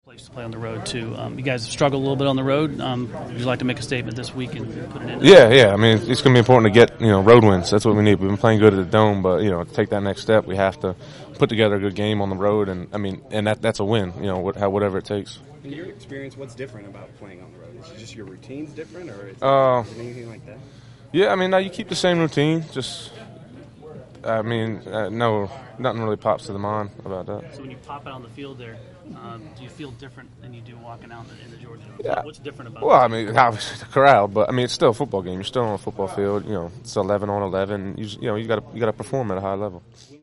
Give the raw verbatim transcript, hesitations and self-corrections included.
Place to play on the road too. Um, you guys struggle a little bit on the road. Um, would you like to make a statement this week and put it in? Yeah, yeah. I mean, it's going to be important to get you know road wins. That's what we need. We've been playing good at the Dome, but you know, to take that next step, we have to put together a good game on the road, and I mean, and that that's a win. You know, what, how, whatever it takes. In your experience, what's different about playing on the road? Is it just your routine's different, or is it, Uh, is it anything like that? Yeah, I mean, now you keep the same routine. Just, I mean, uh, no, nothing really pops to the mind about that. So when you pop out on the field there, um, do you feel different than you do walking out in the, in the Georgia Dome? Yeah. What's different about Well, it? I mean, obviously the crowd, but I mean, it's still a football game. You're still on a football field. You know, it's eleven on eleven. You just, you know, you got to you got to perform at a high level.